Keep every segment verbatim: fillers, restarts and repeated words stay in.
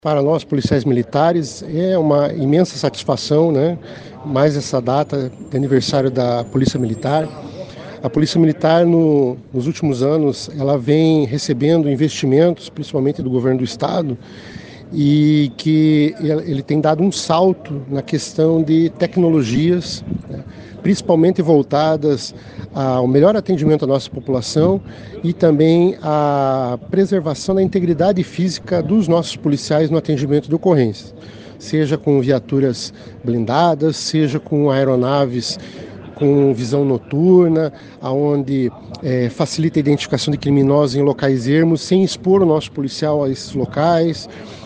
Para nós, policiais militares, é uma imensa satisfação, né? Mais essa data de aniversário da Polícia Militar. A Polícia Militar, no, nos últimos anos, ela vem recebendo investimentos, principalmente do governo do Estado, e que ele tem dado um salto na questão de tecnologias, né? Principalmente voltadas ao melhor atendimento à nossa população e também à preservação da integridade física dos nossos policiais no atendimento de ocorrências, seja com viaturas blindadas, seja com aeronaves com visão noturna, onde é, facilita a identificação de criminosos em locais ermos, sem expor o nosso policial a esses locais,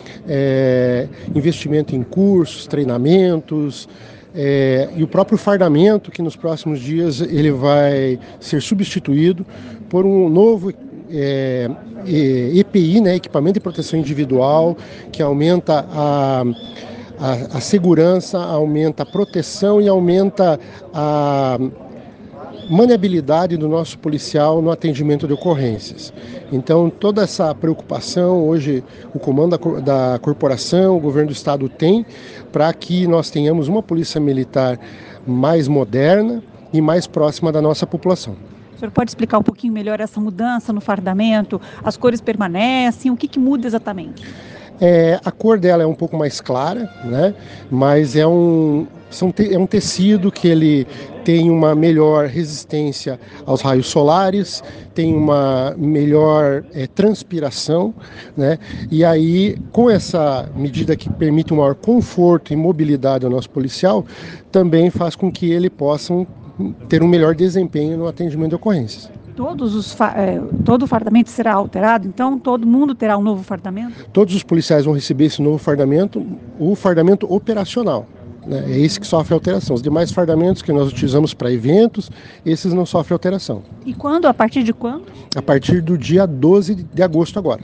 é, investimento em cursos, treinamentos, É, e o próprio fardamento, que nos próximos dias ele vai ser substituído por um novo é, E P I, né, equipamento de proteção individual, que aumenta a, a, a segurança, aumenta a proteção e aumenta a maniabilidade do nosso policial no atendimento de ocorrências. Então, toda essa preocupação, hoje, o comando da, da corporação, o governo do Estado tem, para que nós tenhamos uma polícia militar mais moderna e mais próxima da nossa população. O senhor pode explicar um pouquinho melhor essa mudança no fardamento? As cores permanecem? O que, que muda exatamente? É, a cor dela é um pouco mais clara, né? Mas é um, são te, é um tecido que ele tem uma melhor resistência aos raios solares, tem uma melhor é, transpiração, né? E aí, com essa medida que permite um maior conforto e mobilidade ao nosso policial, também faz com que ele possa ter um melhor desempenho no atendimento de ocorrências. Todos os fa- é, todo o fardamento será alterado, então todo mundo terá um novo fardamento? Todos os policiais vão receber esse novo fardamento, o fardamento operacional, né? É esse que sofre alteração. Os demais fardamentos que nós utilizamos para eventos, esses não sofrem alteração. E quando? A partir de quando? A partir do dia doze de agosto agora.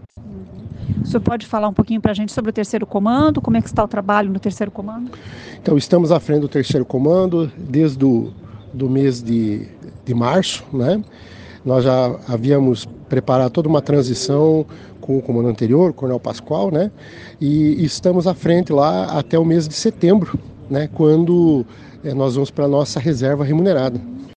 O senhor pode falar um pouquinho para a gente sobre o terceiro comando? Como é que está o trabalho no terceiro comando? Então, estamos à frente do terceiro comando desde o do mês de, de março, né? Nós já havíamos preparado toda uma transição com o comando anterior, o Coronel Pascoal, né? E estamos à frente lá até o mês de setembro, né? Quando eh, nós vamos para a nossa reserva remunerada.